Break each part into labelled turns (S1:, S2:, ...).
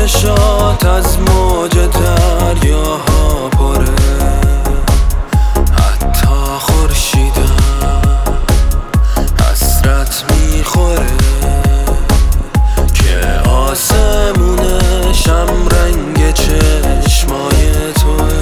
S1: چشات از موج دریاها پره، حتی خورشیدم حسرت میخوره که آسمونشم رنگ چشمای توه.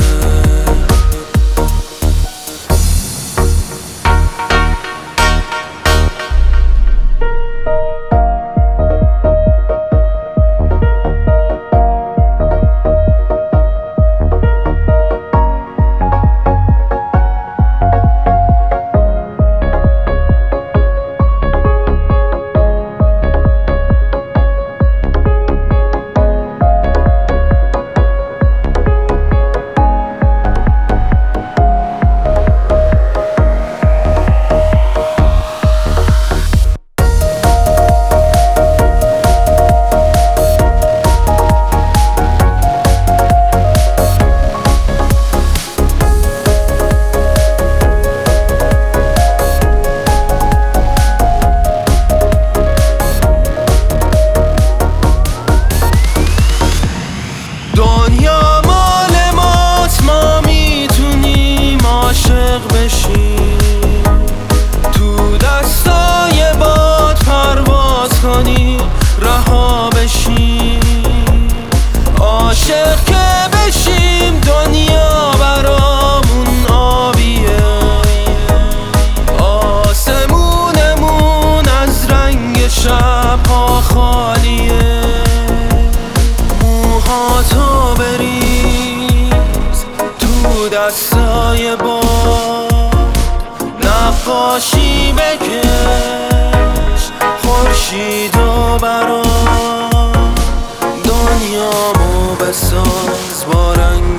S1: دنیا مال ماست، ما میتونیم عاشق بشیم، تو دستای باد پرواز کنیم، رها بشیم، عاشق که بشیم دنیا برامون آبیه، آسمونمون از رنگ شبها خالیه، موهاتو بریز تو دستای باد، نقاشی بکش خورشیدو برام، دنیامو بساز با رنگ